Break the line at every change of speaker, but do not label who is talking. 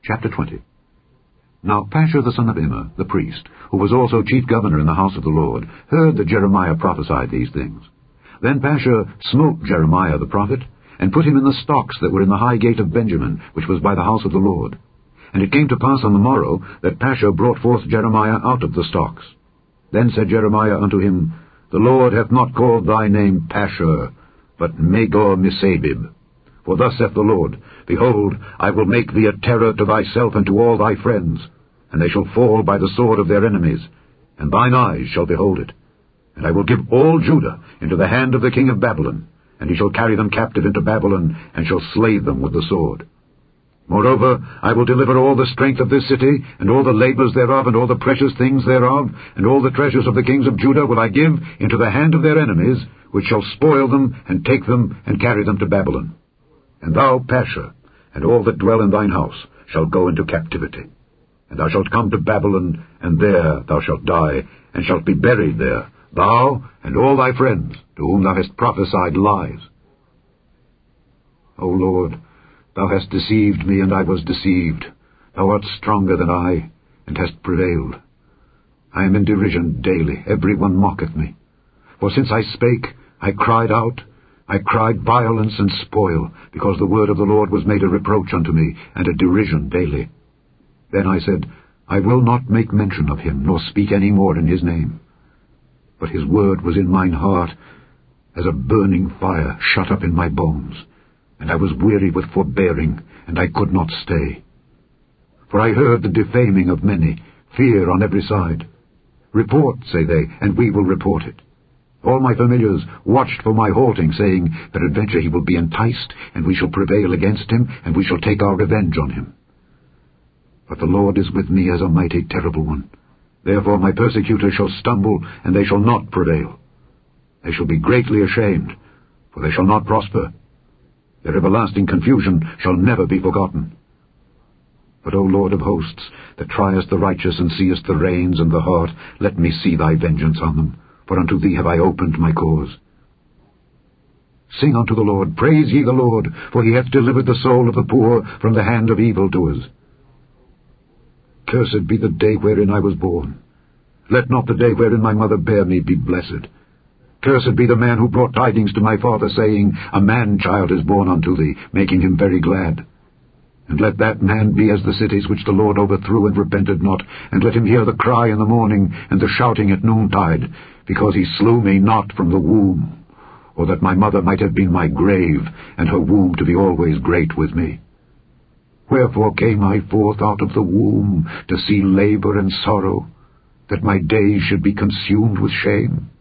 Chapter 20. Now Pashur the son of Immer, the priest, who was also chief governor in the house of the Lord, heard that Jeremiah prophesied these things. Then Pashur smote Jeremiah the prophet, and put him in the stocks that were in the high gate of Benjamin, which was by the house of the Lord. And it came to pass on the morrow that Pashur brought forth Jeremiah out of the stocks. Then said Jeremiah unto him, The Lord hath not called thy name Pashur, but Magor-Missabib. For thus saith the Lord, Behold, I will make thee a terror to thyself and to all thy friends, and they shall fall by the sword of their enemies, and thine eyes shall behold it. And I will give all Judah into the hand of the king of Babylon, and he shall carry them captive into Babylon, and shall slay them with the sword. Moreover, I will deliver all the strength of this city, and all the labours thereof, and all the precious things thereof, and all the treasures of the kings of Judah will I give into the hand of their enemies, which shall spoil them, and take them, and carry them to Babylon. And thou, Pashur, and all that dwell in thine house, shall go into captivity. And thou shalt come to Babylon, and there thou shalt die, and shalt be buried there, thou and all thy friends, to whom thou hast prophesied lies. O Lord, thou hast deceived me, and I was deceived. Thou art stronger than I, and hast prevailed. I am in derision daily, every one mocketh me. For since I spake, I cried out, I cried violence and spoil, because the word of the Lord was made a reproach unto me, and a derision daily. Then I said, I will not make mention of him, nor speak any more in his name. But his word was in mine heart, as a burning fire shut up in my bones, and I was weary with forbearing, and I could not stay. For I heard the defaming of many, fear on every side. Report, say they, and we will report it. All my familiars watched for my halting, saying, Peradventure he will be enticed, and we shall prevail against him, and we shall take our revenge on him. But the Lord is with me as a mighty terrible one. Therefore my persecutors shall stumble, and they shall not prevail. They shall be greatly ashamed, for they shall not prosper. Their everlasting confusion shall never be forgotten. But, O Lord of hosts, that triest the righteous and seest the reins and the heart, let me see thy vengeance on them, for unto thee have I opened my cause. Sing unto the Lord, praise ye the Lord, for he hath delivered the soul of the poor from the hand of evildoers. Cursed be the day wherein I was born. Let not the day wherein my mother bare me be blessed. Cursed be the man who brought tidings to my father, saying, A man-child is born unto thee, making him very glad. And let that man be as the cities which the Lord overthrew and repented not, and let him hear the cry in the morning, and the shouting at noontide, because he slew me not from the womb, or that my mother might have been my grave, and her womb to be always great with me. Wherefore came I forth out of the womb to see labor and sorrow, that my days should be consumed with shame?